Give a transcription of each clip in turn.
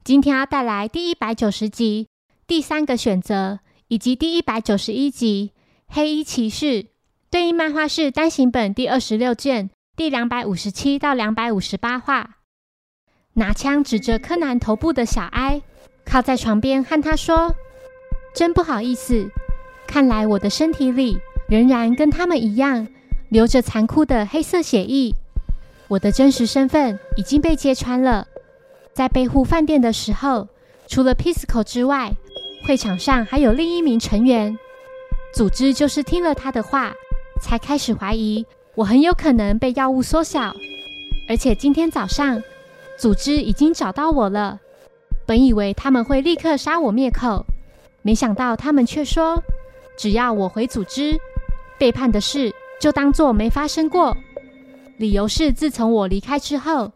今天要带来第190集第3个选择，以及第191集黑衣骑士。对应漫画是单行本第26卷第257到258话。拿枪指着柯南头部的小哀，靠在床边和他说：真不好意思，看来我的身体里仍然跟他们一样流着残酷的黑色血液。我的真实身份已经被揭穿了。在贝户饭店的时候，除了 Pisco 之外，会场上还有另一名成员。组织就是听了他的话，才开始怀疑我很有可能被药物缩小。而且今天早上，组织已经找到我了。本以为他们会立刻杀我灭口，没想到他们却说，只要我回组织，背叛的事就当作没发生过。理由是自从我离开之后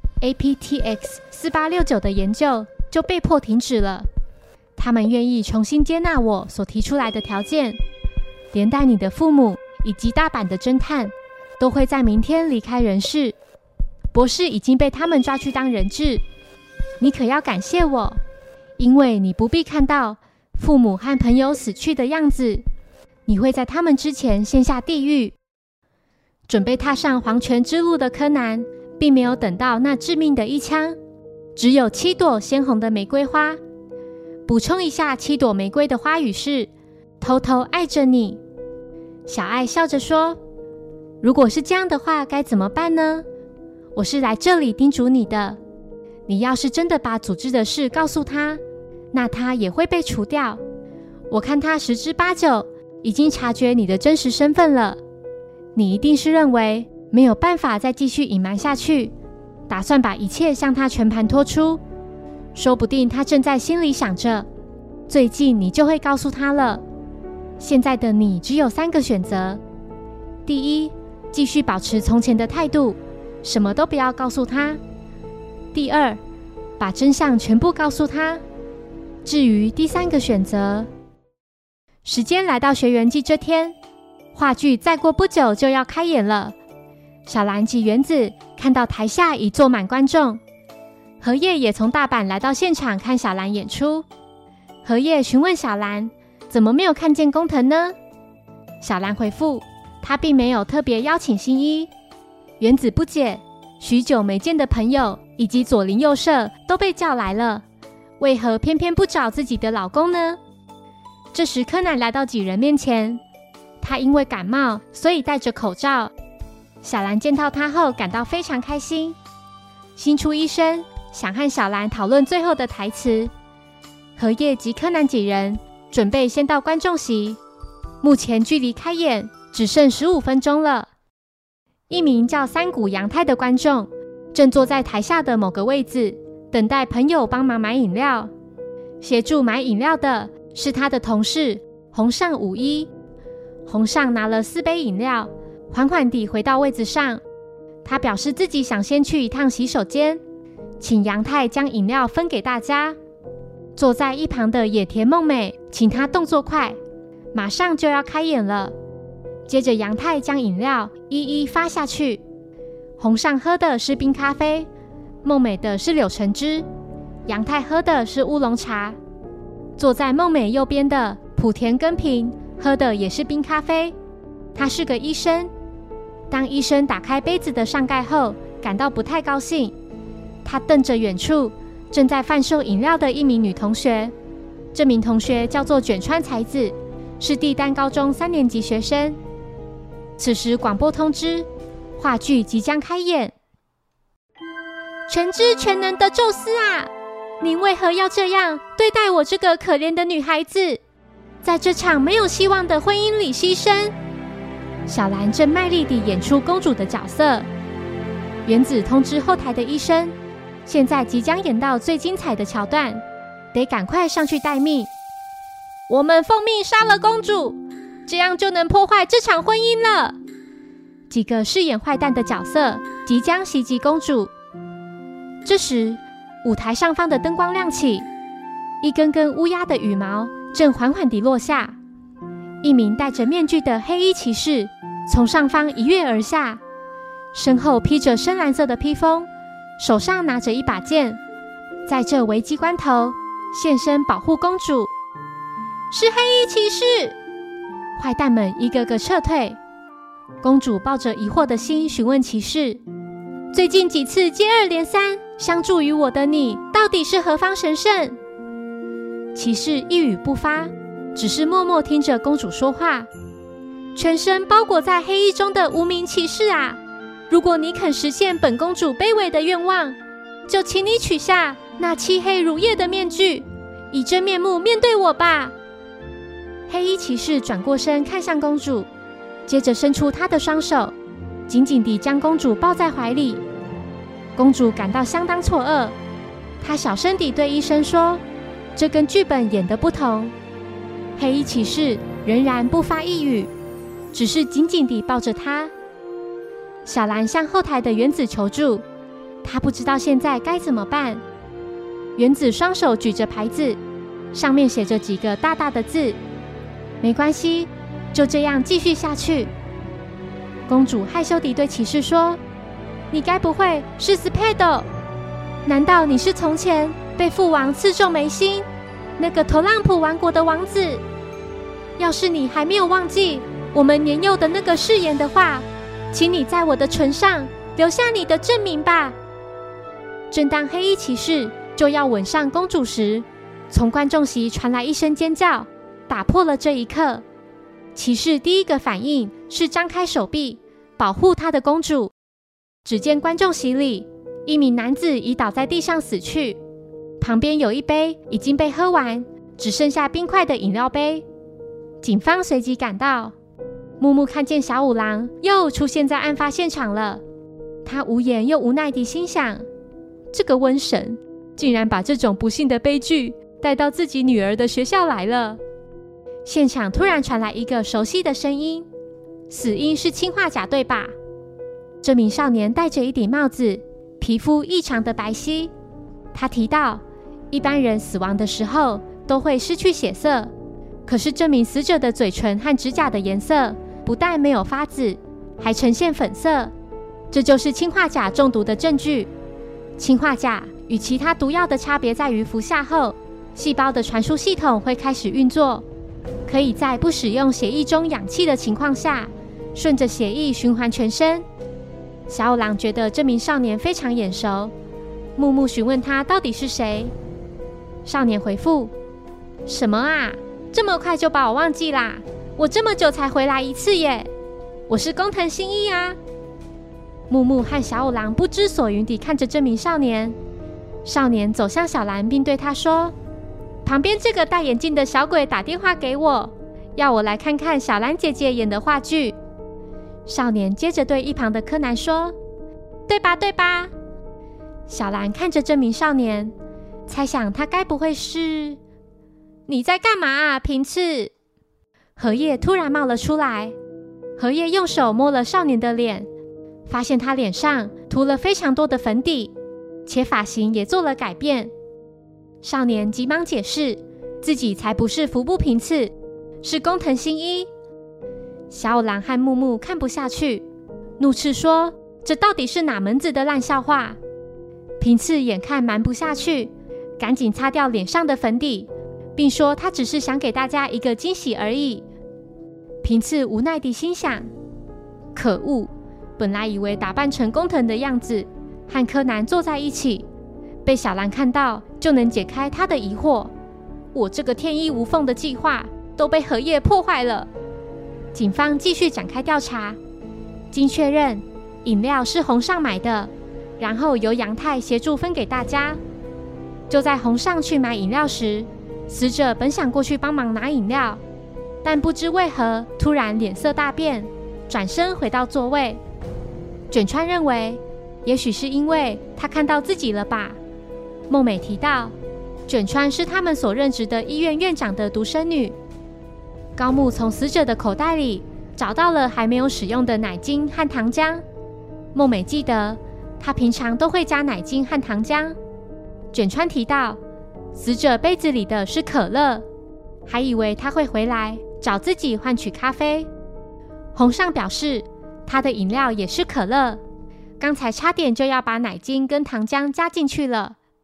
，APTX4869 的研究就被迫停止了。他们愿意重新接纳我所提出来的条件，连带你的父母以及大阪的侦探都会在明天离开人世。博士已经被他们抓去当人质，你可要感谢我，因为你不必看到父母和朋友死去的样子，你会在他们之前陷下地狱。准备踏上黄泉之路的柯南并没有等到那致命的一枪，只有7朵鲜红的玫瑰花。补充一下7朵玫瑰的花语是偷偷爱着你。小爱笑着说，如果是这样的话该怎么办呢？我是来这里叮嘱你的，你要是真的把组织的事告诉他，那他也会被除掉。我看他10之8九已经察觉你的真实身份了。你一定是认为没有办法再继续隐瞒下去，打算把一切向他全盘托出。说不定他正在心里想着，最近你就会告诉他了。现在的你只有3个选择。第一，继续保持从前的态度，什么都不要告诉他。第二，把真相全部告诉他。至于第3个选择，时间来到学园祭这天，话剧再过不久就要开演了。小兰及原子看到台下已坐满观众，荷叶也从大阪来到现场看小兰演出。荷叶询问小兰，怎么没有看见工藤呢？小兰回复，他并没有特别邀请新一。原子不解，许久没见的朋友以及左邻右舍都被叫来了，为何偏偏不找自己的老公呢？这时柯南来到几人面前，他因为感冒，所以戴着口罩。小兰见到他后感到非常开心。新出医生想和小兰讨论最后的台词。荷叶及柯南几人准备先到观众席，目前距离开演只剩15分钟了。一名叫三谷洋太的观众正坐在台下的某个位置，等待朋友帮忙买饮料。协助买饮料的是他的同事红上武一。红上拿了4杯饮料，缓缓地回到位子上。他表示自己想先去一趟洗手间，请洋太将饮料分给大家。坐在一旁的野田梦美请他动作快，马上就要开演了。接着洋太将饮料一一发下去。红上喝的是冰咖啡，梦美的是柳橙汁，洋太喝的是乌龙茶。坐在梦美右边的莆田根平喝的也是冰咖啡，他是个医生。当医生打开杯子的上盖后，感到不太高兴。他瞪着远处正在贩售饮料的一名女同学，这名同学叫做卷川才子，是帝丹高中3年级学生。此时广播通知，话剧即将开演。全知全能的宙斯啊，您为何要这样对待我这个可怜的女孩子，在这场没有希望的婚姻里牺牲？小兰正卖力地演出公主的角色。原子通知后台的医生，现在即将演到最精彩的桥段，得赶快上去待命。我们奉命杀了公主，这样就能破坏这场婚姻了。几个饰演坏蛋的角色即将袭击公主。这时舞台上方的灯光亮起，一根根乌鸦的羽毛正缓缓地落下。一名戴着面具的黑衣骑士从上方一跃而下，身后披着深蓝色的披风，手上拿着一把剑。 在这危机关头现身保护公主。是黑衣骑士！坏蛋们一个个撤退。公主抱着疑惑的心询问骑士，最近几次接二连三相助于我的你，到底是何方神圣？骑士一语不发，只是默默听着公主说话。全身包裹在黑衣中的无名骑士啊，如果你肯实现本公主卑微的愿望，就请你取下那漆黑如夜的面具，以真面目面对我吧。黑衣骑士转过身看向公主，接着伸出他的双手，紧紧地将公主抱在怀里。公主感到相当错愕，她小声地对医生说，这跟剧本演的不同。黑衣骑士仍然不发一语，只是紧紧地抱着她。小兰向后台的原子求助，她不知道现在该怎么办。原子双手举着牌子，上面写着几个大大的字，没关系，就这样继续下去。公主害羞地对骑士说，你该不会是斯佩斗？难道你是从前被父王刺中眉心那个头浪普王国的王子？要是你还没有忘记我们年幼的那个誓言的话，请你在我的唇上留下你的证明吧。正当黑衣骑士就要吻上公主时，从观众席传来一声尖叫，打破了这一刻。骑士第一个反应是张开手臂保护他的公主。只见观众席里一名男子已倒在地上死去，旁边有一杯已经被喝完，只剩下冰块的饮料杯。警方随即赶到，木木看见小五郎又出现在案发现场了。他无言又无奈地心想，这个瘟神竟然把这种不幸的悲剧带到自己女儿的学校来了。现场突然传来一个熟悉的声音，死因是氰化钾对吧？这名少年戴着一顶帽子，皮肤异常的白皙。他提到，一般人死亡的时候都会失去血色，可是这名死者的嘴唇和指甲的颜色不但没有发紫，还呈现粉色，这就是氰化钾中毒的证据。氰化钾与其他毒药的差别在于服下后，细胞的传输系统会开始运作，可以在不使用血液中氧气的情况下，顺着血液循环全身。小五郎觉得这名少年非常眼熟，木木询问他到底是谁。少年回复，什么啊，这么快就把我忘记啦？我这么久才回来一次耶，我是工藤新一啊。木木和小五郎不知所云地看着这名少年。少年走向小兰并对他说，旁边这个戴眼镜的小鬼打电话给我，要我来看看小兰姐姐演的话剧。少年接着对一旁的柯南说，对吧对吧？小兰看着这名少年，猜想他该不会是……你在干嘛啊，平次？荷叶突然冒了出来。荷叶用手摸了少年的脸，发现他脸上涂了非常多的粉底，且发型也做了改变。少年急忙解释，自己才不是服部平次，是工藤新一。小五郎和木木看不下去，怒斥说，这到底是哪门子的烂笑话？平次眼看瞒不下去，赶紧擦掉脸上的粉底，并说他只是想给大家一个惊喜而已。平次无奈地心想，可恶，本来以为打扮成工藤的样子和柯南坐在一起，被小兰看到就能解开他的疑惑，我这个天衣无缝的计划都被荷叶破坏了。警方继续展开调查，经确认饮料是洪尚买的，然后由杨太协助分给大家。就在洪尚去买饮料时，死者本想过去帮忙拿饮料，但不知为何突然脸色大变，转身回到座位。卷川认为也许是因为他看到自己了吧。梦美提到卷川是他们所任职的医院院长的独生女。高木从死者的口袋里找到了还没有使用的奶精和糖浆。梦美记得她平常都会加奶精和糖浆。卷川提到死者杯子里的是可乐，还以为他会回来找自己换取咖啡。洪尚表示他的饮料也是可乐，刚才差点就要把奶精跟糖浆加进去了。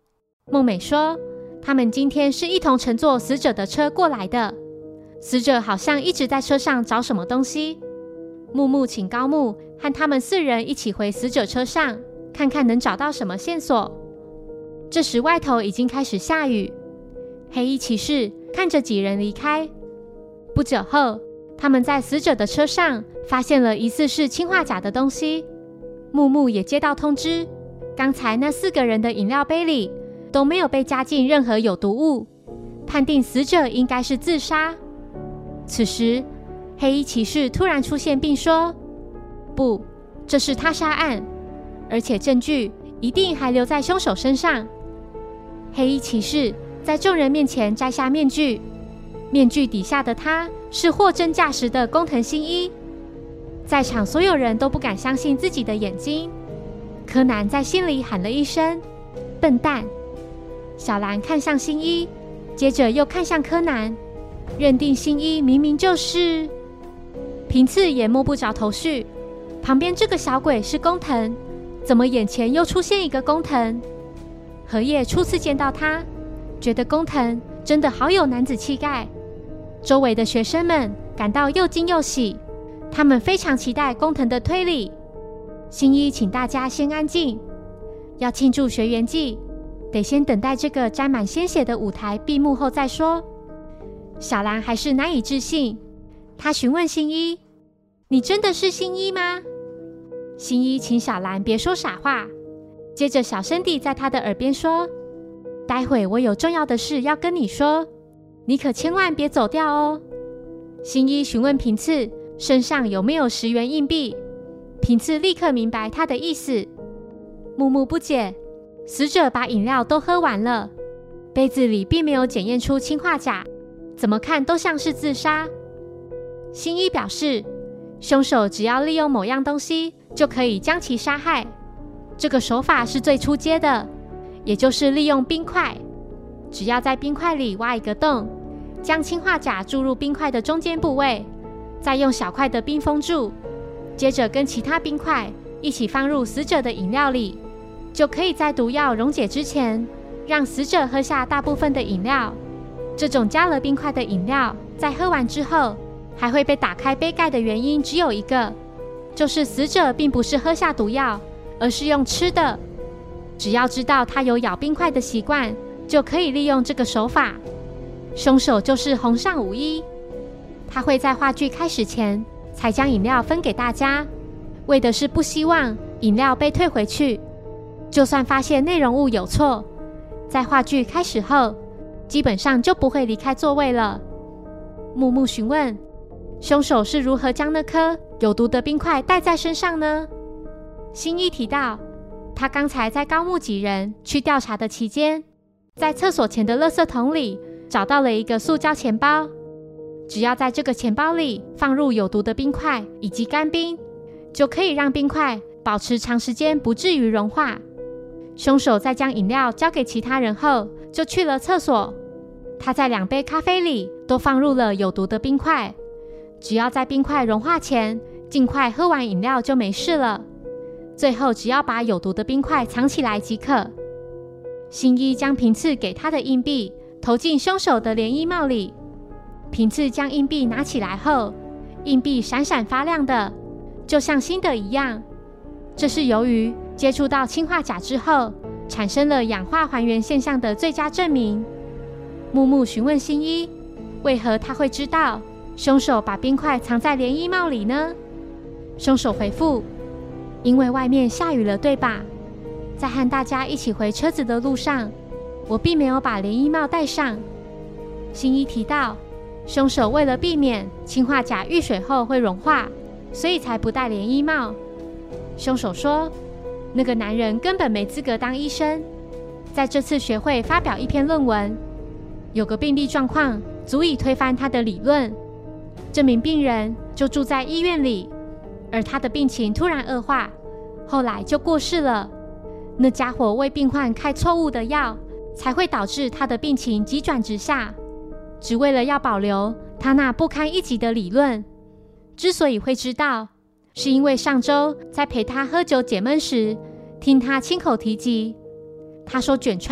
梦美说，他们今天是一同乘坐死者的车过来的，死者好像一直在车上找什么东西。木木请高木和他们4人一起回死者车上，看看能找到什么线索。这时外头已经开始下雨，黑衣骑士看着几人离开。不久后，他们在死者的车上发现了疑似是氰化钾的东西。木木也接到通知，刚才那4个人的饮料杯里都没有被加进任何有毒物，判定死者应该是自杀。此时，黑衣骑士突然出现并说，不，这是他杀案，而且证据一定还留在凶手身上。黑衣骑士在众人面前摘下面具，面具底下的他是货真价实的工藤新一。在场所有人都不敢相信自己的眼睛。柯南在心里喊了一声笨蛋。小兰看向新一，接着又看向柯南，认定新一明明就是平次，也摸不着头绪。旁边这个小鬼是工藤，怎么眼前又出现一个工藤？荷叶初次见到他，觉得工藤真的好有男子气概。周围的学生们感到又惊又喜，他们非常期待工藤的推理。新一请大家先安静，要庆祝学园祭，得先等待这个沾满鲜血的舞台闭幕后再说。小兰还是难以置信，她询问新一，你真的是新一吗？新一请小兰别说傻话，接着小声地在她的耳边说，待会我有重要的事要跟你说，你可千万别走掉哦。新一询问平次身上有没有10元硬币，平次立刻明白他的意思。木木不解，死者把饮料都喝完了，杯子里并没有检验出氰化钾，怎么看都像是自杀。新一表示，凶手只要利用某样东西就可以将其杀害，这个手法是最初阶的，也就是利用冰块。只要在冰块里挖一个洞，将氰化钾注入冰块的中间部位，再用小块的冰封住，接着跟其他冰块一起放入死者的饮料里，就可以在毒药溶解之前让死者喝下大部分的饮料。这种加了冰块的饮料在喝完之后还会被打开杯盖的原因只有一个，就是死者并不是喝下毒药，而是用吃的。只要知道他有咬冰块的习惯，就可以利用这个手法。凶手就是红上武一，他会在话剧开始前才将饮料分给大家，为的是不希望饮料被退回去。就算发现内容物有错，在话剧开始后基本上就不会离开座位了。木木询问，凶手是如何将那颗有毒的冰块带在身上呢？新一提到，他刚才在高木几人去调查的期间，在厕所前的垃圾桶里找到了一个塑胶钱包，只要在这个钱包里放入有毒的冰块以及干冰，就可以让冰块保持长时间不至于融化。凶手在将饮料交给其他人后就去了厕所，他在2杯咖啡里都放入了有毒的冰块，只要在冰块融化前尽快喝完饮料就没事了，最后只要把有毒的冰块藏起来即可。新一将平次给他的硬币投进凶手的连衣帽里，平次将硬币拿起来后，硬币闪闪发亮的，就像新的一样。这是由于接触到氰化钾之后产生了氧化还原现象的最佳证明。木木询问新一，为何他会知道凶手把冰块藏在连衣帽里呢？凶手回复，因为外面下雨了，对吧？在和大家一起回车子的路上，我并没有把连衣帽戴上。新一提到，凶手为了避免氰化钾遇水后会融化，所以才不戴连衣帽。凶手说，那个男人根本没资格当医生，在这次学会发表一篇论文，有个病例状况足以推翻他的理论。这名病人就住在医院里，而他的病情突然恶化，后来就过世了。那家伙为病患开错误的药，才会导致他的病情急转直下，只为了要保留他那不堪一击的理论。之所以会知道，是因为上周在陪他喝酒解闷时听他亲口提及。他说卷川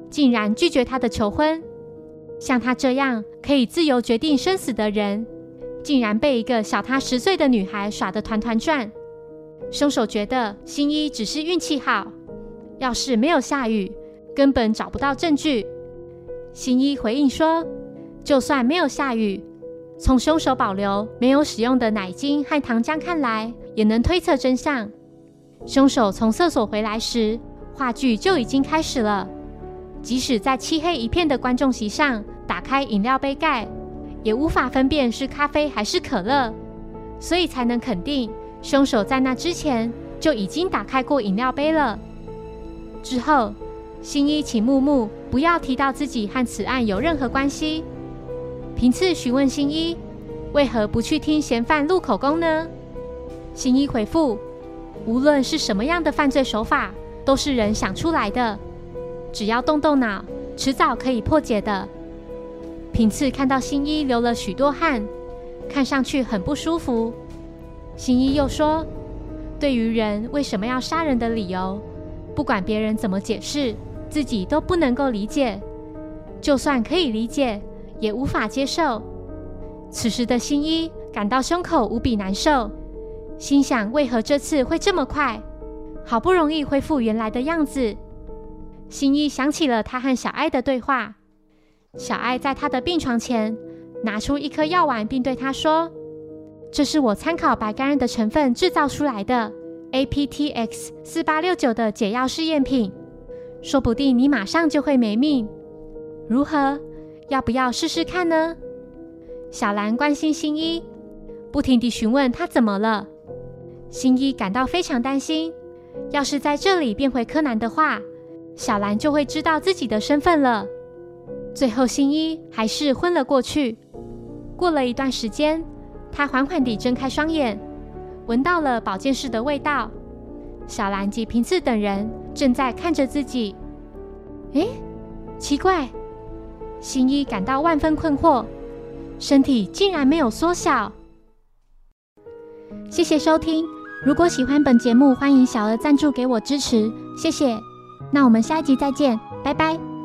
竟然拒绝他的求婚。像他这样可以自由决定生死的人，竟然被一个小他10岁的女孩耍得团团转。凶手觉得新一只是运气好，要是没有下雨，根本找不到证据。新一回应说，就算没有下雨，从凶手保留没有使用的奶精和糖浆看来，也能推测真相。凶手从厕所回来时，话剧就已经开始了。即使在漆黑一片的观众席上打开饮料杯盖，也无法分辨是咖啡还是可乐，所以才能肯定凶手在那之前就已经打开过饮料杯了。之后，新一请木木不要提到自己和此案有任何关系。平次询问新一，为何不去听嫌犯录口供呢？新一回复，无论是什么样的犯罪手法，都是人想出来的，只要动动脑，迟早可以破解的。平次看到新一流了许多汗，看上去很不舒服。新一又说，对于人为什么要杀人的理由，不管别人怎么解释，自己都不能够理解，就算可以理解，也无法接受。此时的新一感到胸口无比难受，心想为何这次会这么快，好不容易恢复原来的样子。新一想起了他和小爱的对话，小爱在他的病床前拿出一颗药丸，并对他说，这是我参考白甘仁的成分制造出来的 APTX4869 的解药试验品，说不定你马上就会没命。如何？要不要试试看呢？小兰关心新一，不停地询问他怎么了。新一感到非常担心，要是在这里变回柯南的话，小兰就会知道自己的身份了。最后新一还是昏了过去。过了一段时间，他缓缓地睁开双眼，闻到了保健室的味道。小兰及平次等人正在看着自己。诶，奇怪，新一感到万分困惑，身体竟然没有缩小。谢谢收听，如果喜欢本节目，欢迎小额赞助给我支持，谢谢。那我们下一集再见，拜拜。